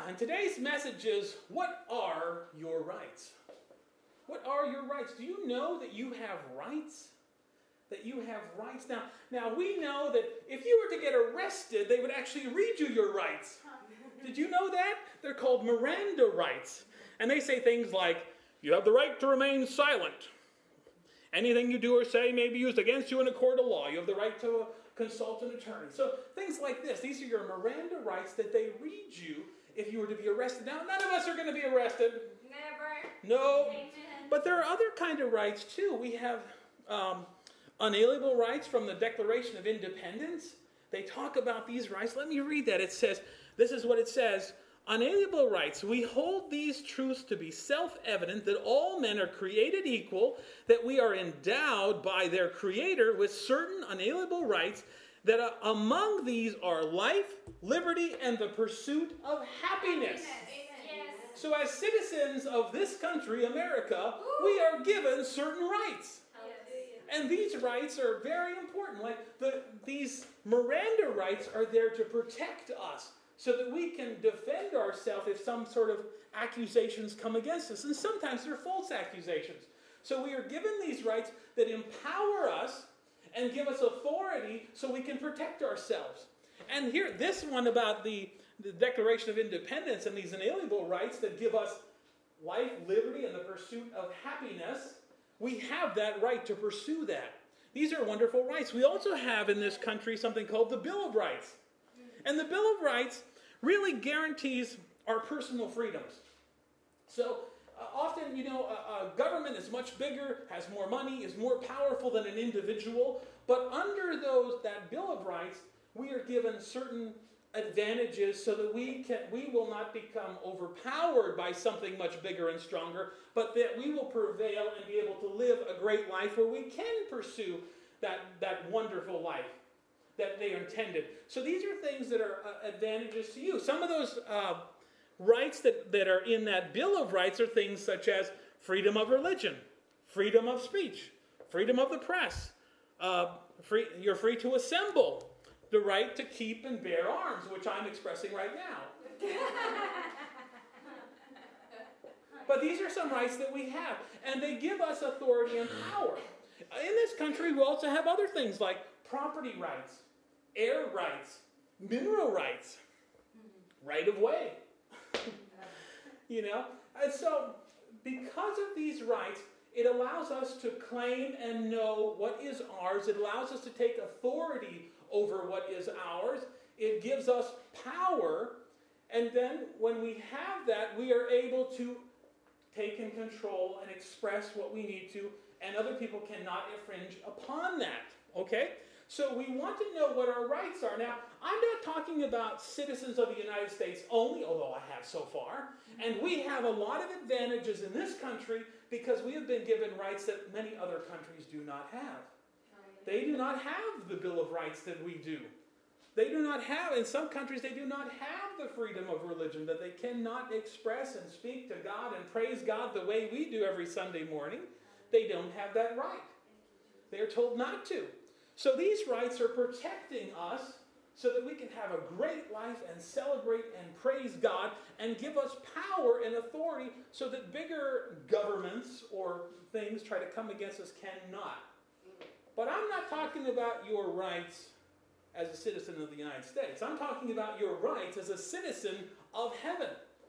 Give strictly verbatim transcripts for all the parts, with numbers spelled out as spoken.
and today's message is, what are your rights? What are your rights? Do you know that you have rights? That you have rights? Now, now we know that if you were to get arrested, they would actually read you your rights. Did you know that? They're called Miranda rights. And they say things like, you have the right to remain silent. Anything you do or say may be used against you in a court of law. You have the right to consult an attorney. So things like this. These are your Miranda rights that they read you if you were to be arrested. Now, none of us are going to be arrested. Never. No. Amen. But there are other kind of rights too. We have um, unalienable rights from the Declaration of Independence. They talk about these rights. Let me read that. It says, this is what it says. Unalienable rights. We hold these truths to be self-evident that all men are created equal, that we are endowed by their Creator with certain unalienable rights, that uh, among these are life, liberty, and the pursuit of happiness. Yes. So as citizens of this country, America, we are given certain rights. And these rights are very important. Like the, these Miranda rights are there to protect us so that we can defend ourselves if some sort of accusations come against us. And sometimes they're false accusations. So we are given these rights that empower us and give us authority so we can protect ourselves. And here, this one about the, the Declaration of Independence and these inalienable rights that give us life, liberty, and the pursuit of happiness, we have that right to pursue that. These are wonderful rights. We also have in this country something called the Bill of Rights. And the Bill of Rights really guarantees our personal freedoms. So uh, often, you know, a, a government is much bigger, has more money, is more powerful than an individual. But under those that Bill of Rights, we are given certain advantages so that we can we will not become overpowered by something much bigger and stronger, but that we will prevail and be able to live a great life where we can pursue that, that wonderful life that they intended. So these are things that are uh, advantages to you. Some of those uh, rights that, that are in that Bill of Rights are things such as freedom of religion, freedom of speech, freedom of the press. Uh, free, you're free to assemble, the right to keep and bear arms, which I'm expressing right now. But these are some rights that we have, and they give us authority and power. In this country, we also have other things like property rights, air rights, mineral rights, right of way. You know? And so, because of these rights, it allows us to claim and know what is ours. It allows us to take authority over what is ours. It gives us power. And then when we have that, we are able to take and control and express what we need to, and other people cannot infringe upon that. Okay? So we want to know what our rights are. Now, I'm not talking about citizens of the United States only, although I have so far. And we have a lot of advantages in this country because we have been given rights that many other countries do not have. They do not have the Bill of Rights that we do. They do not have, in some countries, they do not have the freedom of religion, that they cannot express and speak to God and praise God the way we do every Sunday morning. They don't have that right. They are told not to. So these rights are protecting us so that we can have a great life and celebrate and praise God and give us power and authority so that bigger governments or things try to come against us cannot. But I'm not talking about your rights as a citizen of the United States. I'm talking about your rights as a citizen of heaven.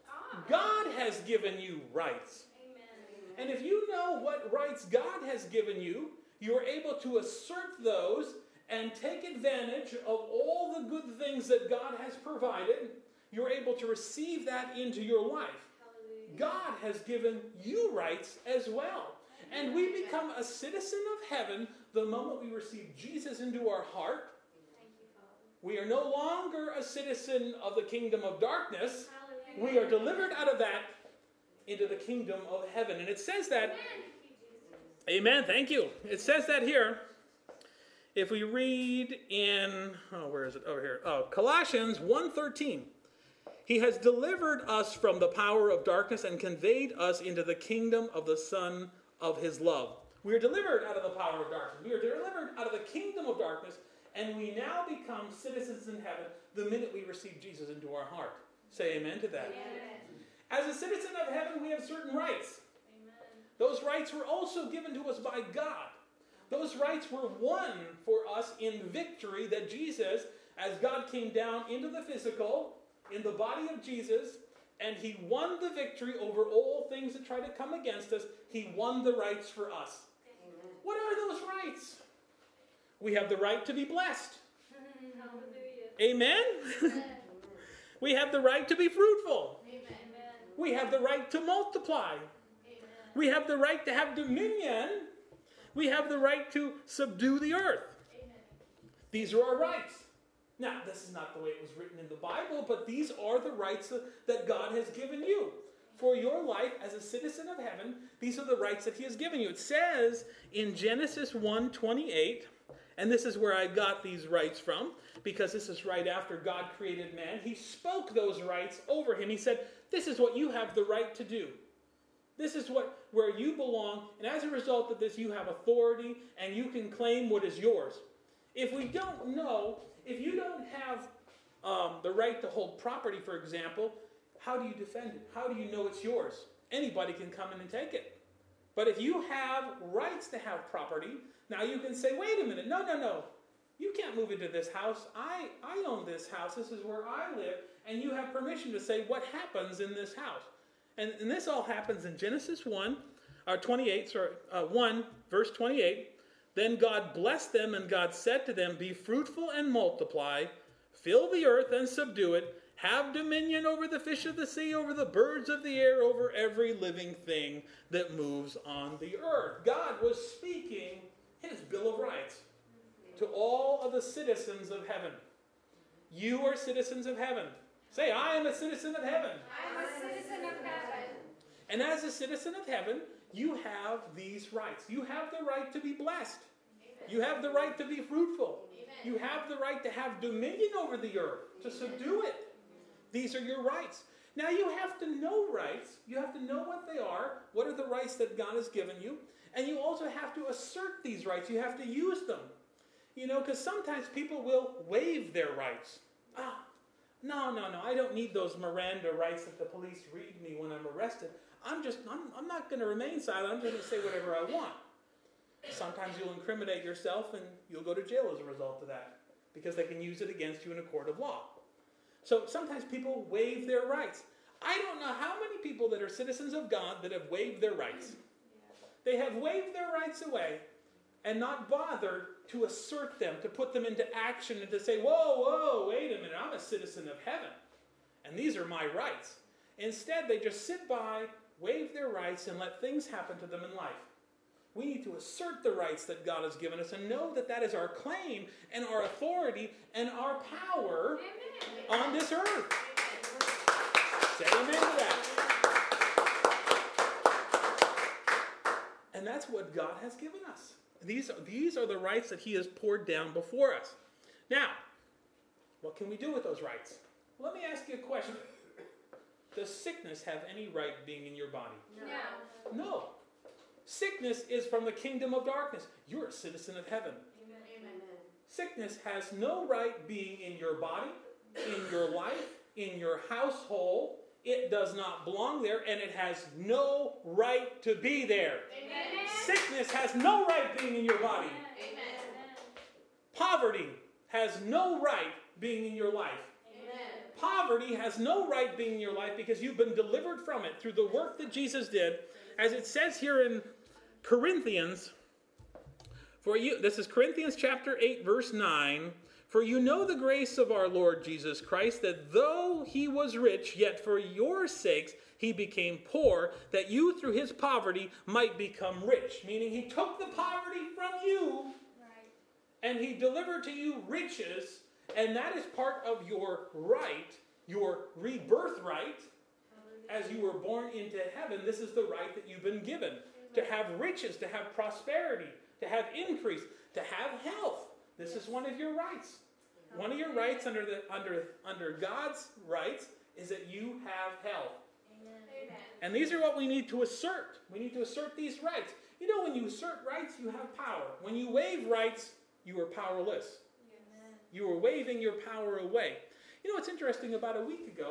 God has given you rights. Amen. And if you know what rights God has given you, you are able to assert those and take advantage of all the good things that God has provided. You're able to receive that into your life. Hallelujah. God has given you rights as well. And we become a citizen of heaven the moment we receive Jesus into our heart. Thank you, Father. We are no longer a citizen of the kingdom of darkness. Hallelujah. We are delivered out of that into the kingdom of heaven. And it says that, amen, thank you. It says that here. If we read in, oh, where is it? Over here. Oh, Colossians one thirteen. He has delivered us from the power of darkness and conveyed us into the kingdom of the Son of his love. We are delivered out of the power of darkness. We are delivered out of the kingdom of darkness, and we now become citizens in heaven the minute we receive Jesus into our heart. Say amen to that. Amen. As a citizen of heaven, we have certain rights. Amen. Those rights were also given to us by God. Those rights were won for us in victory that Jesus, as God came down into the physical, in the body of Jesus, and he won the victory over all things that try to come against us, he won the rights for us. Amen. What are those rights? We have the right to be blessed. Hallelujah. Amen? Amen. We have the right to be fruitful. Amen. We have the right to multiply. Amen. We have the right to have dominion. We have the right to subdue the earth. Amen. These are our rights. Now, this is not the way it was written in the Bible, but these are the rights that God has given you. For your life as a citizen of heaven, these are the rights that he has given you. It says in Genesis one twenty-eight, and this is where I got these rights from, because this is right after God created man. He spoke those rights over him. He said, this is what you have the right to do. This is what where you belong, and as a result of this, you have authority, and you can claim what is yours. If we don't know, if you don't have um, the right to hold property, for example, how do you defend it? How do you know it's yours? Anybody can come in and take it. But if you have rights to have property, now you can say, wait a minute, no, no, no. You can't move into this house. I, I own this house. This is where I live. And you have permission to say what happens in this house. And, and this all happens in Genesis one, or twenty-eight, sorry, uh, one, verse twenty-eight. Then God blessed them, and God said to them, be fruitful and multiply, fill the earth and subdue it, have dominion over the fish of the sea, over the birds of the air, over every living thing that moves on the earth. God was speaking his Bill of Rights to all of the citizens of heaven. You are citizens of heaven. Say, I am a citizen of heaven. I'm a citizen of heaven. And as a citizen of heaven, you have these rights. You have the right to be blessed. You have the right to be fruitful. You have the right to have dominion over the earth, to subdue it. These are your rights. Now you have to know rights. You have to know what they are. What are the rights that God has given you? And you also have to assert these rights. You have to use them. You know, because sometimes people will waive their rights. Ah, no, no, no. I don't need those Miranda rights that the police read me when I'm arrested. I'm just, I'm, I'm not going to remain silent. I'm just going to say whatever I want. Sometimes you'll incriminate yourself and you'll go to jail as a result of that, because they can use it against you in a court of law. So sometimes people waive their rights. I don't know how many people that are citizens of God that have waived their rights. They have waved their rights away and not bothered to assert them, to put them into action and to say, whoa, whoa, wait a minute, I'm a citizen of heaven, and these are my rights. Instead, they just sit by, waive their rights, and let things happen to them in life. We need to assert the rights that God has given us and know that that is our claim and our authority and our power Amen. on this earth. Say amen to that. And that's what God has given us. These are, these are the rights that he has poured down before us. Now, what can we do with those rights? Let me ask you a question. Does sickness have any right being in your body? No. No. Sickness is from the kingdom of darkness. You're a citizen of heaven. Amen. Sickness has no right being in your body, in your life, in your household. It does not belong there, and it has no right to be there. Amen. Sickness has no right being in your body. Amen. Poverty has no right being in your life. Amen. Poverty has no right being in your life because you've been delivered from it through the work that Jesus did. As it says here in Corinthians, for you, this is Corinthians chapter eight, verse nine. For you know the grace of our Lord Jesus Christ, that though he was rich, yet for your sakes he became poor, that you through his poverty might become rich. Meaning he took the poverty from you, Right. and he delivered to you riches, and that is part of your right, your rebirth right. As you were born into heaven, this is the right that you've been given. To have riches, to have prosperity, to have increase, to have health. This is one of your rights. One of your rights under the under under God's rights is that you have health. Amen. And these are what we need to assert. We need to assert these rights. You know, when you assert rights, you have power. When you waive rights, you are powerless. Amen. You are waving your power away. You know what's interesting? About a week ago,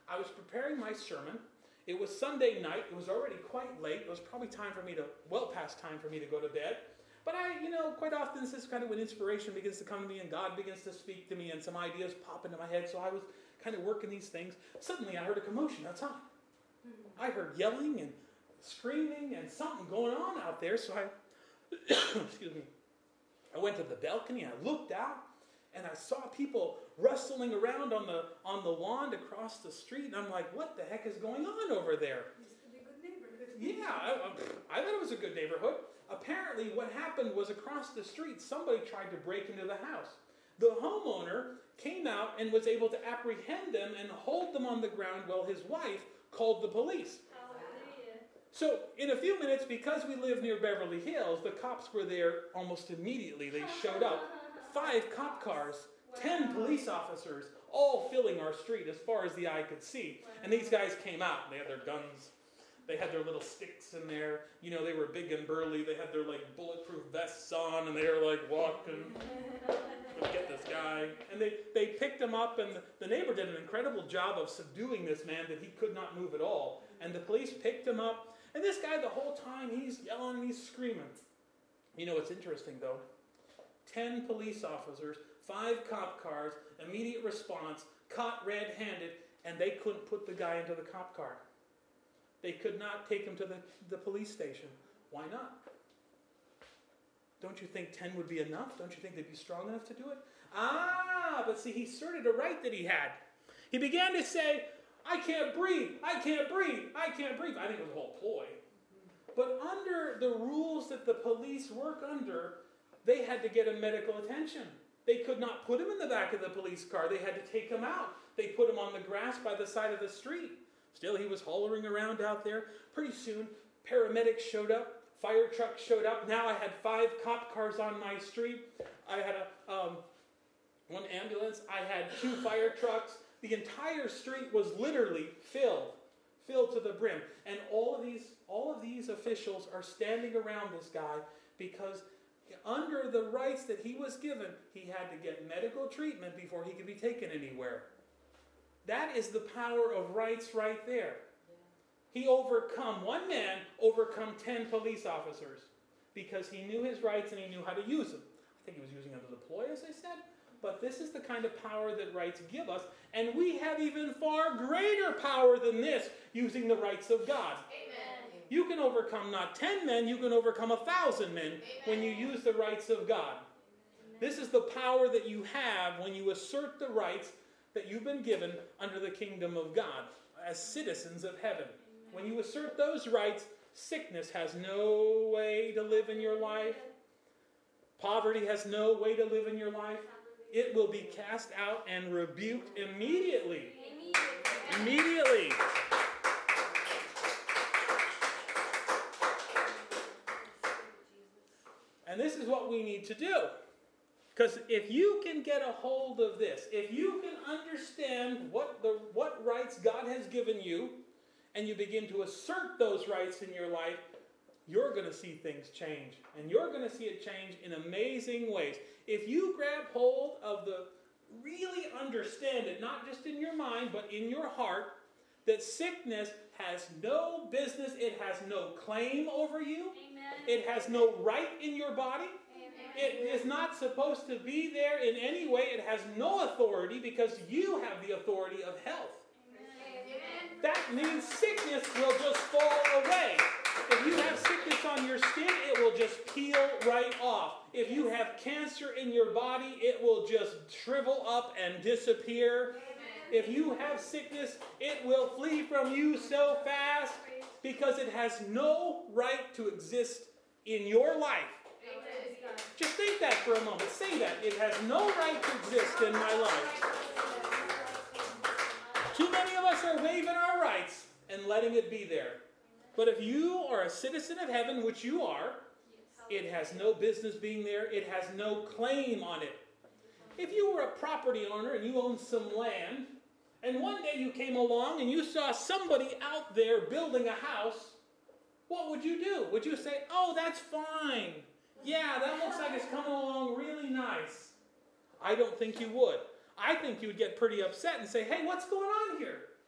I was preparing my sermon. It was Sunday night. It was already quite late. It was probably time for me to, well past time for me to go to bed. But I, you know, quite often this is kind of when inspiration begins to come to me and God begins to speak to me and some ideas pop into my head. So I was kind of working these things. Suddenly I heard a commotion outside. I heard yelling and screaming and something going on out there. So I, excuse me, I went to the balcony and I looked out and I saw people rustling around on the on the lawn across the street. And I'm like, what the heck is going on over there? Used to be a good neighborhood. Yeah, I, I thought it was a good neighborhood. Apparently what happened was across the street, somebody tried to break into the house. The homeowner came out and was able to apprehend them and hold them on the ground while his wife called the police. Hallelujah. So in a few minutes, because we live near Beverly Hills, the cops were there almost immediately. They showed up. Five cop cars, ten police officers, all filling our street as far as the eye could see. And these guys came out, and they had their guns. They had their little sticks in there. You know, they were big and burly. They had their, like, bulletproof vests on, and they were, like, walking. Let's get this guy. And they, they picked him up, and the, the neighbor did an incredible job of subduing this man that he could not move at all. And the police picked him up. And this guy, the whole time, he's yelling and he's screaming. You know what's interesting, though? Ten police officers, five cop cars, immediate response, caught red-handed, and they couldn't put the guy into the cop car. They could not take him to the, the police station. Why not? Don't you think ten would be enough? Don't you think they'd be strong enough to do it? Ah, but see, he asserted a right that he had. He began to say, I can't breathe, I can't breathe, I can't breathe. I think it was a whole ploy. But under the rules that the police work under, they had to get him medical attention. They could not put him in the back of the police car. They had to take him out. They put him on the grass by the side of the street. Still, he was hollering around out there. Pretty soon, paramedics showed up. Fire trucks showed up. Now I had five cop cars on my street. I had a um, one ambulance. I had two fire trucks. The entire street was literally filled, filled to the brim. And all of these, all of these officials are standing around this guy because under the rights that he was given, he had to get medical treatment before he could be taken anywhere. That is the power of rights right there. He overcome, one man overcome ten police officers because he knew his rights and he knew how to use them. I think he was using them as a ploy, as I said. But this is the kind of power that rights give us. And we have even far greater power than this using the rights of God. Amen. You can overcome not ten men, you can overcome a thousand men Amen. When you use the rights of God. Amen. This is the power that you have when you assert the rights that you've been given under the kingdom of God as citizens of heaven. When you assert those rights, sickness has no way to live in your life. Poverty has no way to live in your life. It will be cast out and rebuked immediately. Immediately. And this is what we need to do. Because if you can get a hold of this, if you can understand what the what rights God has given you, and you begin to assert those rights in your life, you're going to see things change. And you're going to see it change in amazing ways. If you grab hold of the, really understand it, not just in your mind, but in your heart, that sickness has no business, it has no claim over you. Amen. It has no right in your body. Amen. It is not supposed to be there in any way. It has no authority because you have the authority of health. Amen. That means sickness will just fall away. If you have sickness on your skin, it will just peel right off. If you have cancer in your body, it will just shrivel up and disappear. Amen. If you have sickness, it will flee from you so fast because it has no right to exist in your life. Amen. Just think that for a moment. Say that. It has no right to exist in my life. Too many of us are waiving our rights and letting it be there. But if you are a citizen of heaven, which you are, it has no business being there. It has no claim on it. If you were a property owner and you owned some land, and one day you came along and you saw somebody out there building a house, what would you do? Would you say, oh, that's fine. Yeah, that looks like it's coming along really nice. I don't think you would. I think you would get pretty upset and say, hey, what's going on here?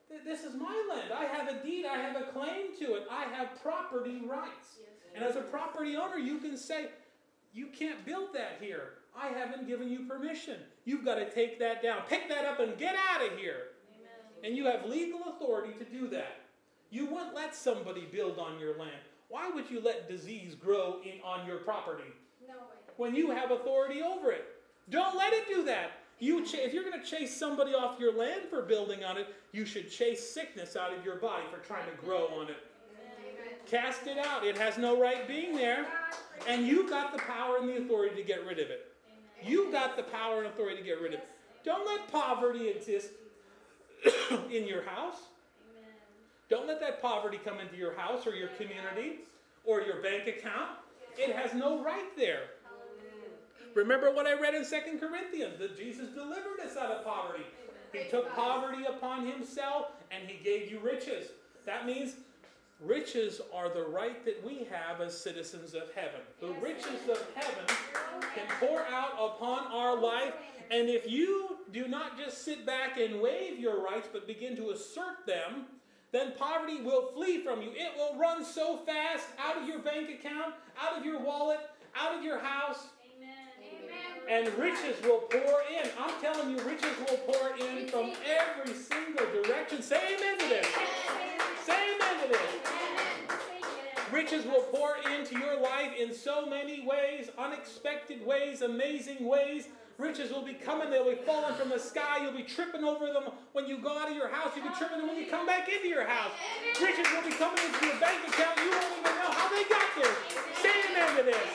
This is my land. I have a deed. I have a claim to it. I have property rights. And as a property owner, you can say, you can't build that here. I haven't given you permission. You've got to take that down. Pick that up and get out of here. Amen. And you have legal authority to do that. You wouldn't let somebody build on your land. Why would you let disease grow in, on your property? No way. When you have authority over it. Don't let it do that. You ch- if you're going to chase somebody off your land for building on it, you should chase sickness out of your body for trying to grow on it. Amen. Cast it out. It has no right being there. And you've got the power and the authority to get rid of it. Amen. You've got the power and authority to get rid of it. Don't let poverty exist in your house. Amen. Don't let that poverty come into your house or your community or your bank account. It has no right there. Remember what I read in Second Corinthians, that Jesus delivered us out of poverty. He took poverty upon himself and he gave you riches. That means riches are the right that we have as citizens of heaven. The riches of heaven can pour out upon our life. And if you do not just sit back and waive your rights, but begin to assert them, then poverty will flee from you. It will run so fast out of your bank account, out of your wallet, out of your house. And riches will pour in. I'm telling you, riches will pour in from every single direction. Say amen to this. Say amen to this. Riches will pour into your life in so many ways, unexpected ways, amazing ways. Riches will be coming. They'll be falling from the sky. You'll be tripping over them when you go out of your house. You'll be tripping them when you come back into your house. Riches will be coming into your bank account. You won't even know how they got there. Say amen to this.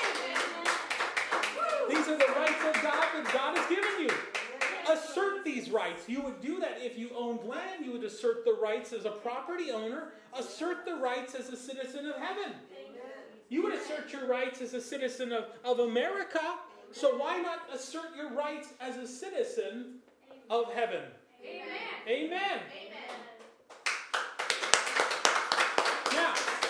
These are the rights of God that God has given you. Assert these rights. You would do that if you owned land. You would assert the rights as a property owner. Assert the rights as a citizen of heaven. You would assert your rights as a citizen of, of America. So why not assert your rights as a citizen of heaven? Amen. Amen. Amen. Now,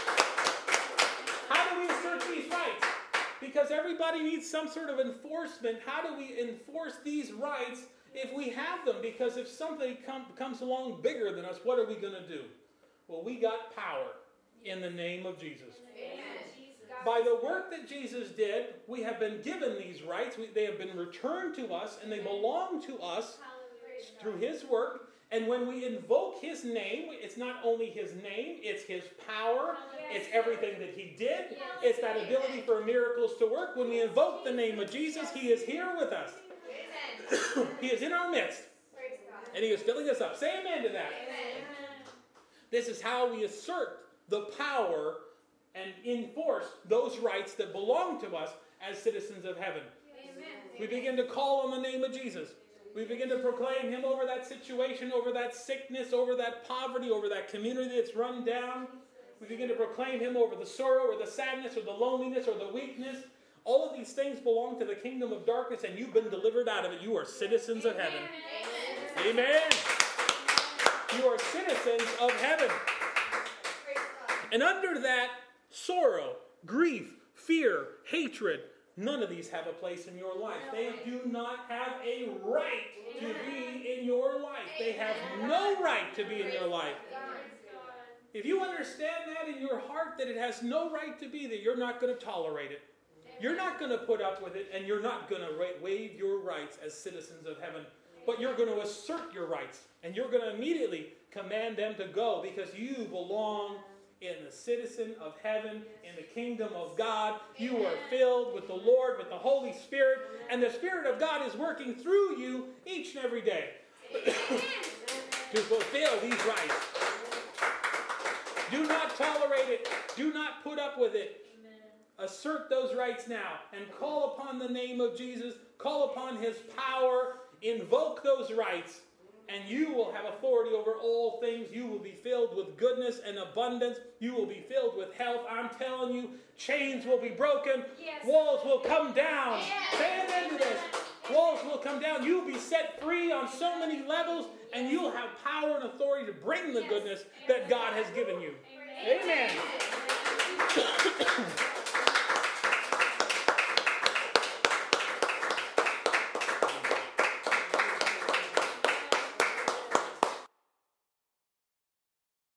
how do we assert these rights? Because everybody needs some sort of enforcement. How do we enforce these rights if we have them? Because if somebody come, comes along bigger than us, what are we going to do? Well, we got power in the name of Jesus. Amen. By the work that Jesus did, we have been given these rights. We, they have been returned to us, and they belong to us through his work. And when we invoke his name, it's not only his name, it's his power, it's everything that he did, it's that ability for miracles to work. When we invoke the name of Jesus, he is here with us. He is in our midst. And he is filling us up. Say amen to that. This is how we assert the power and enforce those rights that belong to us as citizens of heaven. We begin to call on the name of Jesus. We begin to proclaim him over that situation, over that sickness, over that poverty, over that community that's run down. We begin to proclaim him over the sorrow or the sadness or the loneliness or the weakness. All of these things belong to the kingdom of darkness, and you've been delivered out of it. You are citizens of heaven. Amen. Amen. You are citizens of heaven. And under that, sorrow, grief, fear, hatred, none of these have a place in your life. They do not have a right to be in your life. They have no right to be in your life. If you understand that in your heart, that it has no right to be there, you're not going to tolerate it. You're not going to put up with it, and you're not going to waive your rights as citizens of heaven. But you're going to assert your rights, and you're going to immediately command them to go, because you belong in the citizen of heaven, in the kingdom of God. You are filled with the Lord, with the Holy Spirit, and the Spirit of God is working through you each and every day to fulfill these rights. Do not tolerate it. Do not put up with it. Assert those rights now and call upon the name of Jesus. Call upon his power. Invoke those rights. And you will have authority over all things. You will be filled with goodness and abundance. You will be filled with health. I'm telling you, chains will be broken. Yes. Walls will come down. Yes. Say amen to this. Walls will come down. You will be set free on so many levels. And you'll have power and authority to bring the goodness that God has given you. Amen. Amen.